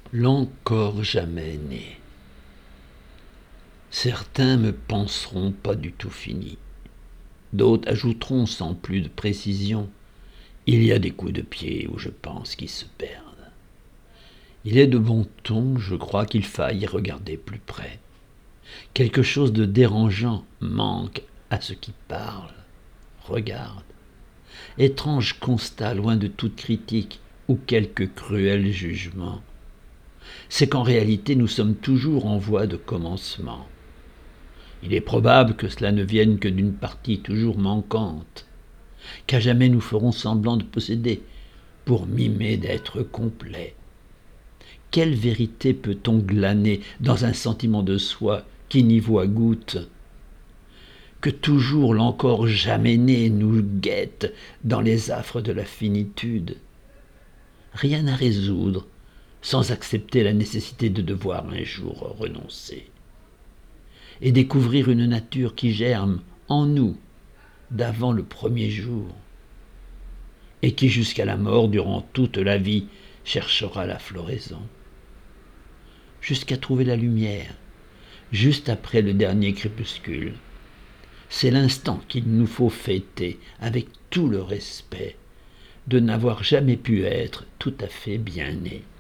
L'encore jamais né. Certains me penseront pas du tout fini. D'autres ajouteront sans plus de précision: il y a des coups de pied où je pense qu'ils se perdent. Il est de bon ton, je crois qu'il faille regarder plus près. Quelque chose de dérangeant manque à ce qui parle. Regarde. Étrange constat loin de toute critique ou quelque cruel jugement. C'est qu'en réalité nous sommes toujours en voie de commencement. Il est probable que cela ne vienne que d'une partie toujours manquante, qu'à jamais nous ferons semblant de posséder, pour mimer d'être complet. Quelle vérité peut-on glaner dans un sentiment de soi qui n'y voit goutte? Que toujours l'encore jamais né nous guette dans les affres de la finitude. Rien à résoudre sans accepter la nécessité de devoir un jour renoncer. Et découvrir une nature qui germe en nous d'avant le premier jour, et qui jusqu'à la mort, durant toute la vie, cherchera la floraison, jusqu'à trouver la lumière, juste après le dernier crépuscule. C'est l'instant qu'il nous faut fêter avec tout le respect de n'avoir jamais pu être tout à fait bien né.